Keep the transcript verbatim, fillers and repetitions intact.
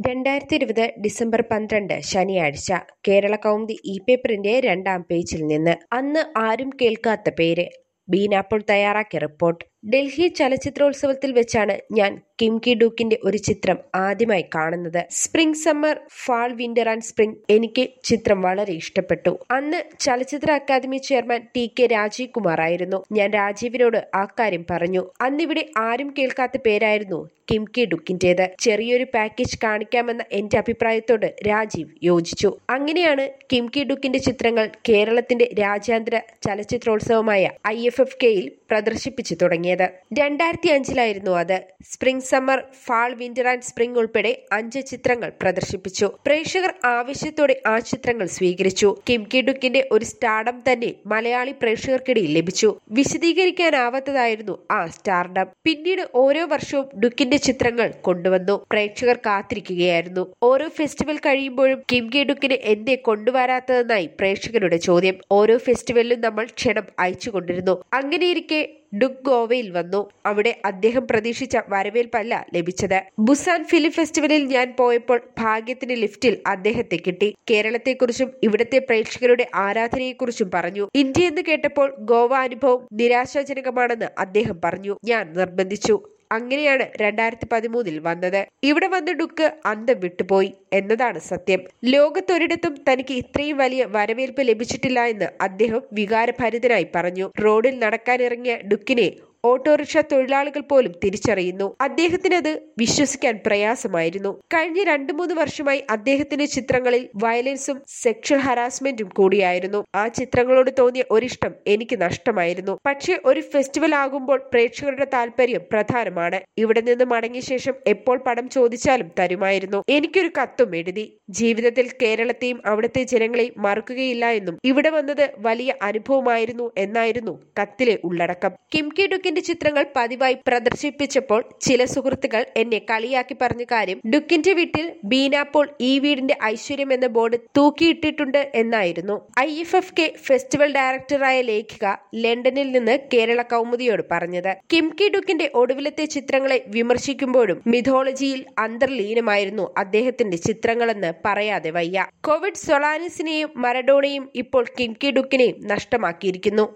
രണ്ടായിരത്തി ഇരുപത് ഡിസംബർ പന്ത്രണ്ട് ശനിയാഴ്ച കേരള കൗമുദി ഇ പേപ്പറിന്റെ രണ്ടാം പേജിൽ നിന്ന് അന്ന് ആരും കേൾക്കാത്ത പേര് ബീനാപ്പോൾ തയ്യാറാക്കിയ റിപ്പോർട്ട്. ഡൽഹി ചലച്ചിത്രോത്സവത്തിൽ വെച്ചാണ് ഞാൻ കിം കി ഡൂക്കിന്റെ ഒരു ചിത്രം ആദ്യമായി കാണുന്നത്. Spring summer fall winter and spring. എനിക്ക് ചിത്രം വളരെ ഇഷ്ടപ്പെട്ടു. അന്ന് ചലച്ചിത്ര academy chairman T K Rajeev Kumar ആയിരുന്നു. ഞാൻ രാജീവിനോട് ആ കാര്യം പറഞ്ഞു. അന്നിവിടെ ആരും കേൾക്കാത്ത പേരായിരുന്നു കിം കി ഡുക്കിന്റേത്. ചെറിയൊരു പാക്കേജ് കാണിക്കാമെന്ന എന്റെ അഭിപ്രായത്തോട് രാജീവ് യോജിച്ചു. അങ്ങനെയാണ് കിം കി ഡുക്കിന്റെ ചിത്രങ്ങൾ കേരളത്തിന്റെ രാജ്യാന്തര ചലച്ചിത്രോത്സവമായ ഐ എഫ് എഫ് കെയിൽ പ്രദർശിപ്പിച്ചു തുടങ്ങിയത്. രണ്ടായിരത്തി അഞ്ചിലായിരുന്നു അത്. Spring summer fall winter and spring ഉൾപ്പെടെ അഞ്ച് ചിത്രങ്ങൾ പ്രദർശിപ്പിച്ചു. പ്രേക്ഷകർ ആവേശത്തോടെ ആ ചിത്രങ്ങൾ സ്വീകരിച്ചു. കിം കി ഡുക്കിന്റെ ഒരു സ്റ്റാർഡം തന്നെ മലയാളി പ്രേക്ഷകർക്കിടയിൽ ലഭിച്ചു. വിശദീകരിക്കാനാവാത്തതായിരുന്നു ആ സ്റ്റാർഡം. പിന്നീട് ഓരോ വർഷവും ഡുക്കിന്റെ ചിത്രങ്ങൾ കൊണ്ടുവന്നു. പ്രേക്ഷകർ കാത്തിരിക്കുകയായിരുന്നു. ഓരോ ഫെസ്റ്റിവൽ കഴിയുമ്പോഴും കിം കി ഡുക്കിന് എന്തേ കൊണ്ടുവരാത്തതെന്നായി പ്രേക്ഷകരുടെ ചോദ്യം. ഓരോ ഫെസ്റ്റിവലിലും നമ്മൾ ക്ഷണം അയച്ചുകൊണ്ടിരുന്നു. അങ്ങനെയിരിക്കെ ഡുക്ക് ഗോവയിൽ വന്നു. അവിടെ അദ്ദേഹം പ്രതീക്ഷിച്ച വരവേൽപ്പല്ല ലഭിച്ചത്. ബുസാൻ ഫിലിം ഫെസ്റ്റിവലിൽ ഞാൻ പോയപ്പോൾ ഭാഗ്യത്തിന് ലിഫ്റ്റിൽ അദ്ദേഹത്തെ കിട്ടി. കേരളത്തെക്കുറിച്ചും ഇവിടുത്തെ പ്രേക്ഷകരുടെ ആരാധനയെക്കുറിച്ചും പറഞ്ഞു. ഇന്ത്യ എന്ന് കേട്ടപ്പോൾ ഗോവ അനുഭവം നിരാശാജനകമാണെന്ന് അദ്ദേഹം പറഞ്ഞു. ഞാൻ നിർബന്ധിച്ചു. അങ്ങനെയാണ് രണ്ടായിരത്തി പതിമൂന്നിൽ വന്നത്. ഇവിടെ വന്ന് ഡുക്ക് അന്തം വിട്ടുപോയി എന്നതാണ് സത്യം. ലോകത്തൊരിടത്തും തനിക്ക് ഇത്രയും വലിയ വരവേൽപ്പ് ലഭിച്ചിട്ടില്ല എന്ന് അദ്ദേഹം വികാരഭരിതനായി പറഞ്ഞു. റോഡിൽ നടക്കാനിറങ്ങിയ ഡുക്കിനെ ഓട്ടോറിക്ഷ തൊഴിലാളികൾ പോലും തിരിച്ചറിയുന്നു. അദ്ദേഹത്തിന് അത് വിശ്വസിക്കാൻ പ്രയാസമായിരുന്നു. കഴിഞ്ഞ രണ്ടു മൂന്ന് വർഷമായി അദ്ദേഹത്തിന്റെ ചിത്രങ്ങളിൽ വയലൻസും സെക്ഷൽ ഹറാസ്മെന്റും കൂടിയായിരുന്നു. ആ ചിത്രങ്ങളോട് തോന്നിയ ഒരിഷ്ടം എനിക്ക് നഷ്ടമായിരുന്നു. പക്ഷേ ഒരു ഫെസ്റ്റിവൽ ആകുമ്പോൾ പ്രേക്ഷകരുടെ താല്പര്യം പ്രധാനമാണ്. ഇവിടെ നിന്ന് മടങ്ങിയ ശേഷം എപ്പോൾ പടം ചോദിച്ചാലും തരുമായിരുന്നു. എനിക്കൊരു കത്തും എഴുതി. ജീവിതത്തിൽ കേരളത്തെയും അവിടുത്തെ ജനങ്ങളെയും മറക്കുകയില്ല എന്നും ഇവിടെ വന്നത് വലിയ അനുഭവമായിരുന്നു എന്നായിരുന്നു കത്തിലെ ഉള്ളടക്കം. കിം കി ഡുക്കിന്റെ ചിത്രങ്ങൾ പതിവായി പ്രദർശിപ്പിച്ചപ്പോൾ ചില സുഹൃത്തുക്കൾ എന്നെ കളിയാക്കി പറഞ്ഞ കാര്യം ഡുക്കിന്റെ വീട്ടിൽ ബീനാപ്പോൾ ഈ വീടിന്റെ ഐശ്വര്യം എന്ന ബോർഡ് തൂക്കിയിട്ടിട്ടുണ്ട് എന്നായിരുന്നു. I F F K festival ഡയറക്ടറായ ലേഖിക ലണ്ടനിൽ നിന്ന് കേരള കൗമുദിയോട് പറഞ്ഞത്. കിം കി ഡുക്കിന്റെ ഒടുവിലത്തെ ചിത്രങ്ങളെ വിമർശിക്കുമ്പോഴും മിഥോളജിയിൽ അന്തർലീനമായിരുന്നു അദ്ദേഹത്തിന്റെ ചിത്രങ്ങളെന്ന് പറയാതെ വയ്യ. കോവിഡ് സൊളാനസിനെയും മറഡോണയും ഇപ്പോൾ കിം കി ഡുക്കിനെയും നഷ്ടമാക്കിയിരിക്കുന്നു.